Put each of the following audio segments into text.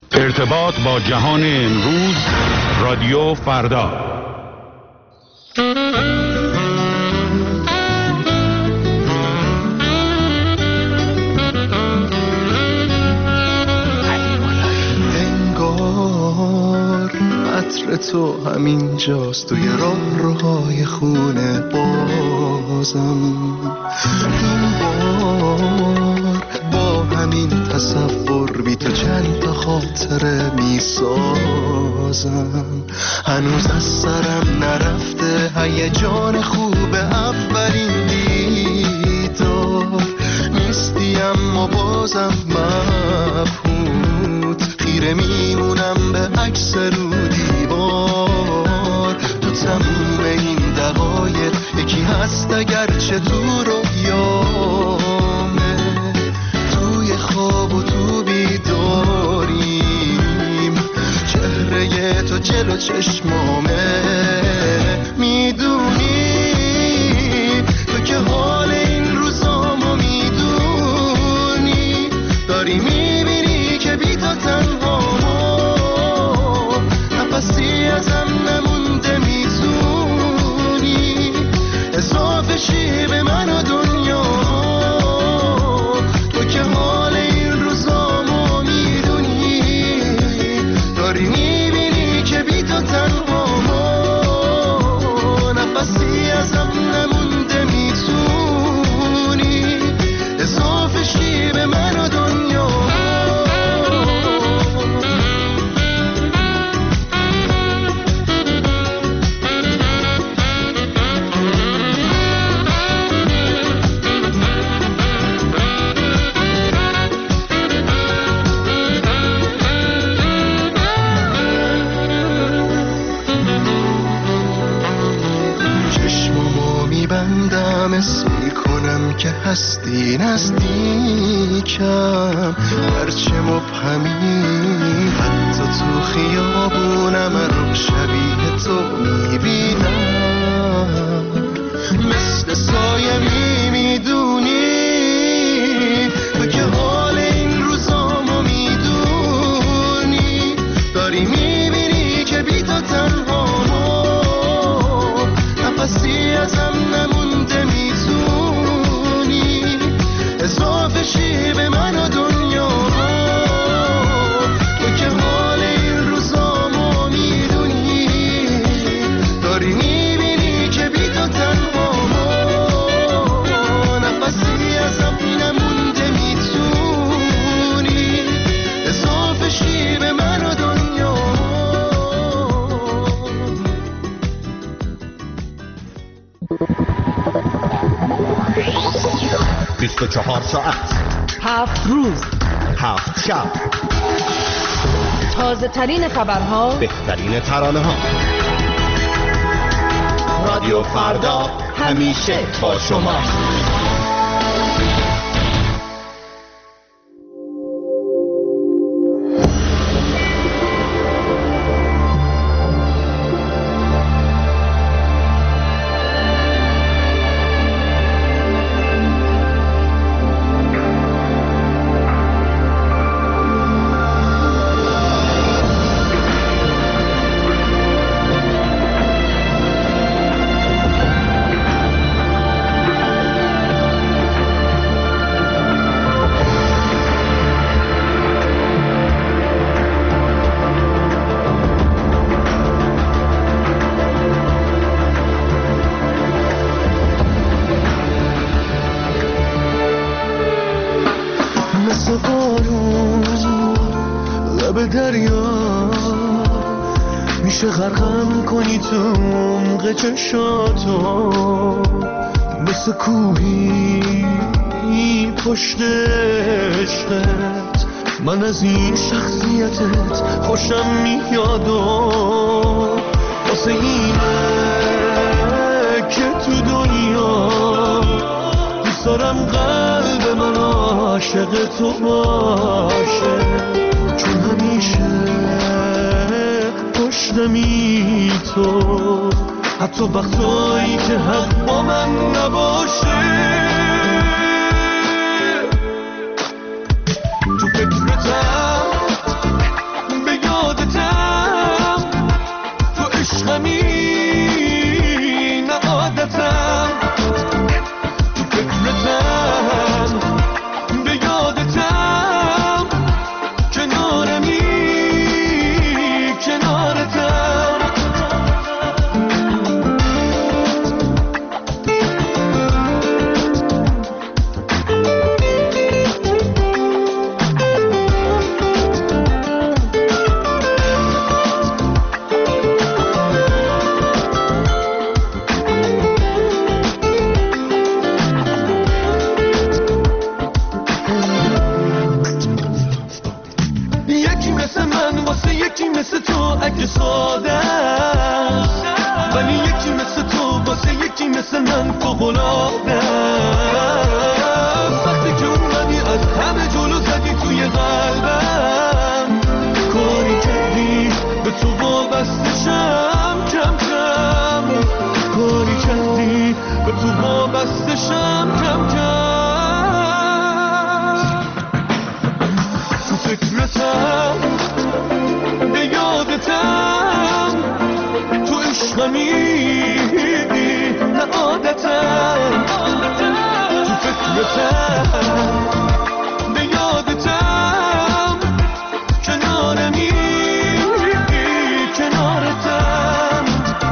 ارتباط با جهان امروز، رادیو فردا. انگار عطر تو همین جاست توی راهروهای خونه بازم. این بار با همین تصور بی تو چند تا خاطره می سازم. هنوز از سرم نرفته هیجان خوب اولین دیدار. نیستی اما بازم مبهوت، خیره میمونم به عکس رو دیوار. تو تموم این دقایق یکی هست اگرچه تو رویامه، توی خواب و تو بیداریم، چهره تو جلو چشمامه. میدونی تو که حال این روزامو میدونی، داری میبینی که بی تو تنهامو، نفسی ازم نمونده، میتونی اضافه شی به من و دنیا. تو که حال این روزامو میدونی، داری میبینی که بی تو تنهامو، نفسی ازم نمونده، میتونی اضافه شی به من و دنیا. بندم اسم میکنم که هستی نزدیکم، هرچه مبهمی حتی تو خیابونم رو شبیه تو میبینم. مثل سایه میدونی تو که حال این روزامو میدونی، داری میبینی که بی تو تنهامو، نفسی ازم نمونده، میتونی اضافه شی به من و دنیا. تو که حال این روزامو میدونی، داری میبینی که بی تو تنهامو، نفسی ازم نمونده، میتونی اضافه شی به من و دنیا. 24 ساعت، 7 روز، 7 شب، تازه ترین خبرها، بهترین ترانه ها. رادیو فردا همیشه با شما. میشه غرقم کنی تو عمق چشاتو، مثل کوهی پشت عشقت. من از این شخصیتت خوشم میاد و واسه اینه که تو دنیا دوست دارم قلب من عاشق تو باشه، چون همیشه پشتمی تو، حتی وقتایی که حق با من نباشه. تو فکرتم من واسه یکی مثل تو اگه ساده است، ولی یکی مثل تو واسه یکی مثل من فوق‌العاده است. وقتی که اومدی از همه جلو زدی توی قلبم، کاری کردی به تو وابستشم کم کم، کاری کردی به تو وابستشم کم کم. تو فکرتم به یادتم، تو عشقمی نه عادتم، تو فکرتم به یادتم، کنارمی کنارتم.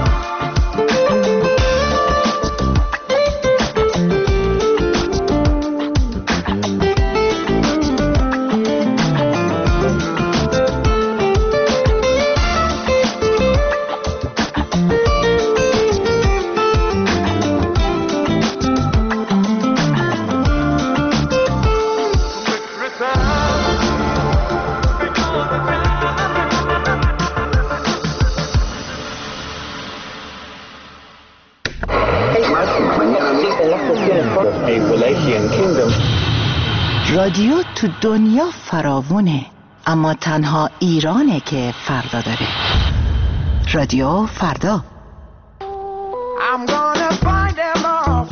رادیو تو دنیا فراوونه، اما تنها ایرانه که فردا داره. رادیو فردا. I'm gonna find them off.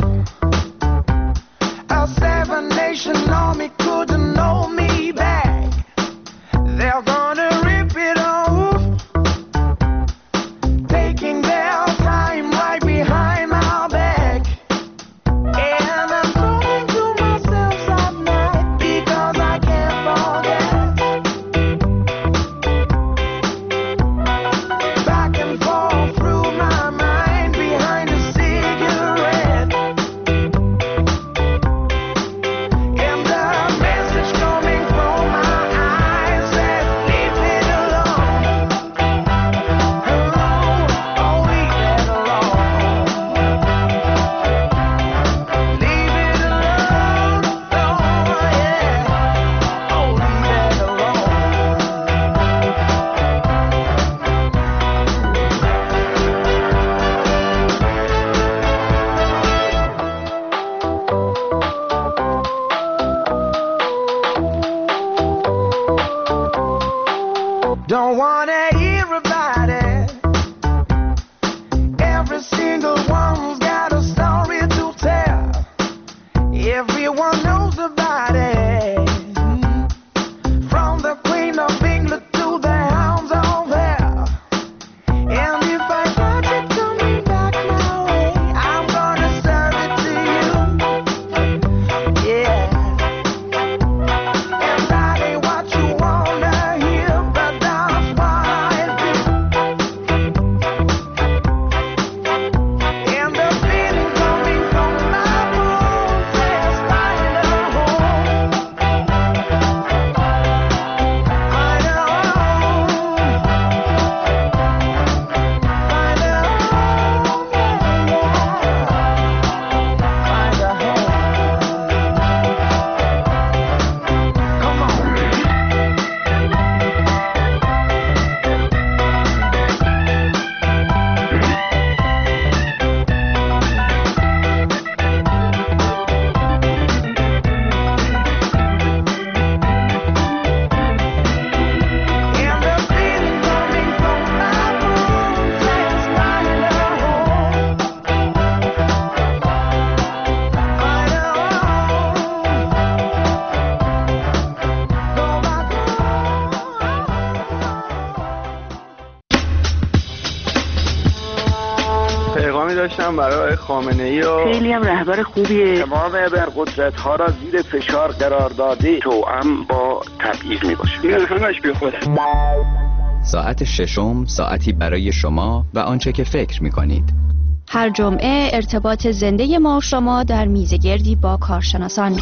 A 7-nation army couldn't hold me back. They're gonna rip it off, taking their time right behind my back. And I'm talking to myself at night because I can't forget. Back and forth through my mind behind a cigarette. And the message coming from my eyes says, leave it alone. Alone, oh leave it alone. Leave it alone, oh yeah. Oh leave it alone. Don't wanna hear about it. Every single one's got a story to tell. Everyone knows about it. From the Queen of England to the hounds of hell. And if I catch it coming back my way, I'm gonna serve it to you. Yeah. And that ain't what you wanna hear, but that's what I do. And the feeling coming from my bones says find a home. Find a home. Find a home, yeah, yeah. Find a home. Come on. And the feeling coming from my bones says find a home. Find a home. Go back home. پیغامی داشتم برای خامنه‌ای و خیلی هم رهبر خوبیه. تمام ابرقدرت‌ها را زیر فشار قرار داده، توأم با تبعیض میباشه. این همش بیخوده. ساعت ششم، ساعتی برای شما و آنچه که فکر می‌کنید. هر جمعه ارتباط زنده ما و شما در میزگردی با کارشناسان.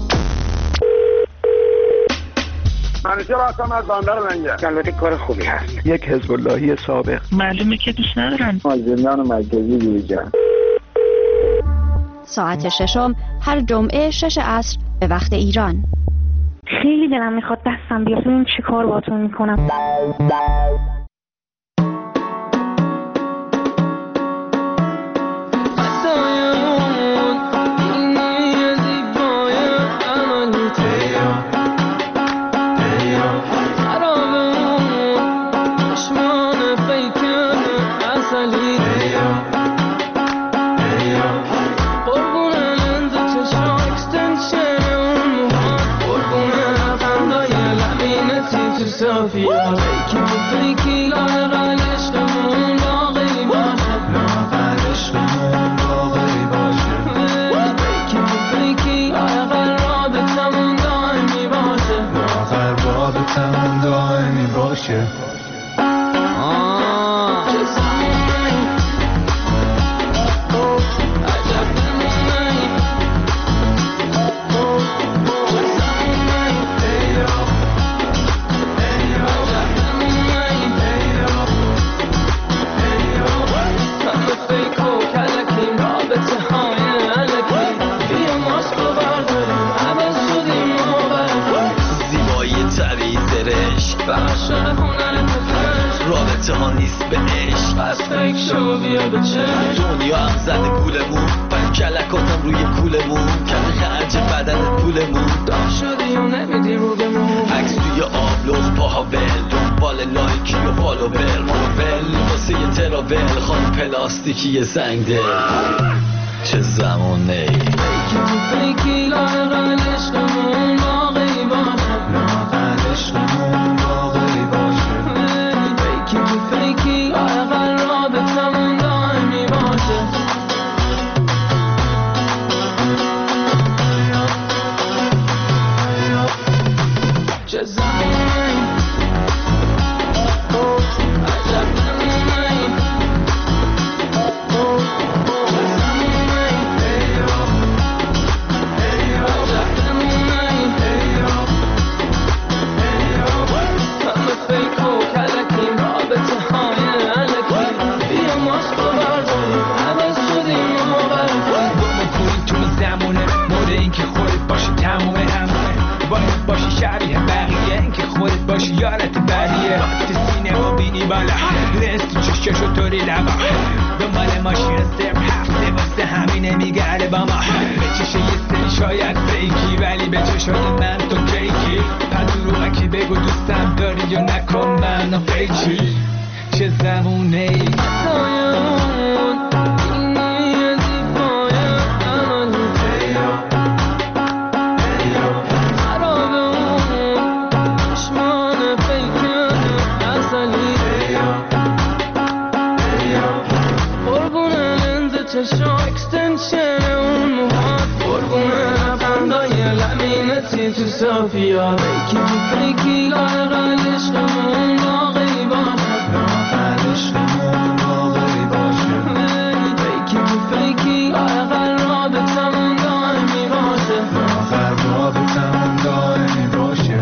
همیشه راستم از بندر منگه. البته کار خوبی هست. یک حزب اللهی سابق. معلومه که دوست ندارن. از زندان مرکزی بیرون. ساعت ششم هر جمعه 6 عصر به وقت ایران. خیلی دلم میخواد دستم بیاد ببینم چه کار باهاتون میکنم. دنیا هم زده گولمون من کلکاتم روی کولمون کمی خرج بدنت پولمون دام شدی و نمیدی رو بمون عکس توی آبلوز پاها ول دنبال لایکی و فالوور مانوول واسه یه تراول خانم پلاستیکی زنگ دل چه زمونه فیکی لاغل عشقمون باقی باشه لاغل عشقمون باقی باشه فیکی لاغل رابطمون دائمی باشه چه زمونه عجب نمونه یارت بریه تو سینه و بینی بالا لنز تو چشکش و طوری لبا دنبال ماشین سرم هفته واسه همینه میگرده با ما به چشه یه سری شاید فیکی ولی به چشات من تو کیکی پس دروغکی بگو دوستم داری یا نکن منو فیکی چه زمونه ای چشم اکستنشن اون موهات قربونه لبخندای لبینتی تو صافیا فیکی لاغل عشقمون باقی باشه لاغل عشقمون باقی باشه فیکی لاغل رابطمون دائمی باشه لاغل رابطمون دائمی باشه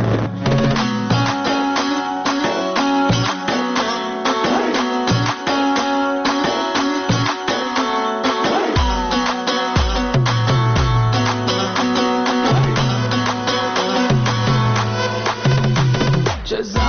just